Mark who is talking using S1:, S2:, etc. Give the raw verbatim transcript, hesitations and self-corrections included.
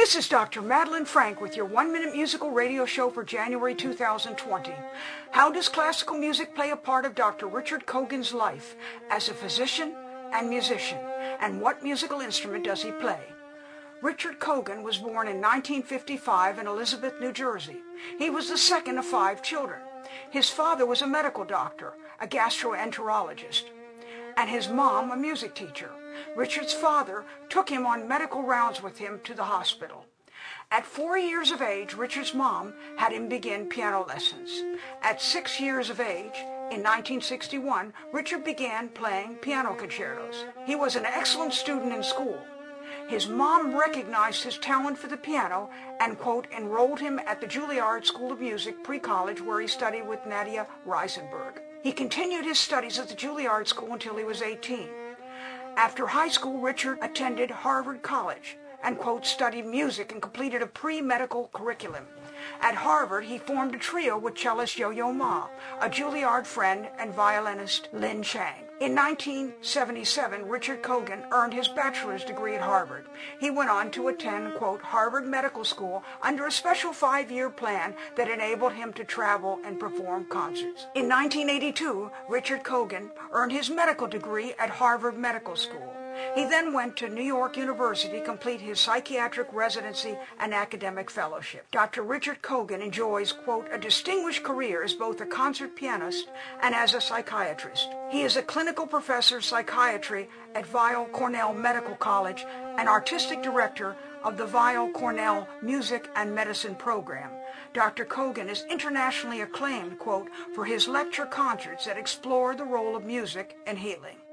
S1: This is Doctor Madeline Frank with your one-minute musical radio show for January two thousand twenty. How does classical music play a part of Doctor Richard Cogan's life as a physician and musician, and what musical instrument does he play? Richard Cogan was born in nineteen fifty-five in Elizabeth, New Jersey. He was the second of five children. His father was a medical doctor, a gastroenterologist, and his mom a music teacher. Richard's father took him on medical rounds with him to the hospital. At four years of age, Richard's mom had him begin piano lessons. At six years of age, in nineteen sixty-one, Richard began playing piano concertos. He was an excellent student in school. His mom recognized his talent for the piano and, quote, enrolled him at the Juilliard School of Music pre-college, where he studied with Nadia Reisenberg. He continued his studies at the Juilliard School until he was eighteen. After high school, Richard attended Harvard College and, quote, studied music and completed a pre-medical curriculum. At Harvard, he formed a trio with cellist Yo-Yo Ma, a Juilliard friend, and violinist Lin Chang. In nineteen seventy-seven, Richard Cogan earned his bachelor's degree at Harvard. He went on to attend, quote, Harvard Medical School under a special five-year plan that enabled him to travel and perform concerts. In nineteen eighty-two, Richard Cogan earned his medical degree at Harvard Medical School. He then went to New York University to complete his psychiatric residency and academic fellowship. Doctor Richard Cogan enjoys, quote, a distinguished career as both a concert pianist and as a psychiatrist. He is a clinical professor of psychiatry at Weill Cornell Medical College and artistic director of the Weill Cornell Music and Medicine program. Doctor Cogan is internationally acclaimed, quote, for his lecture concerts that explore the role of music in healing.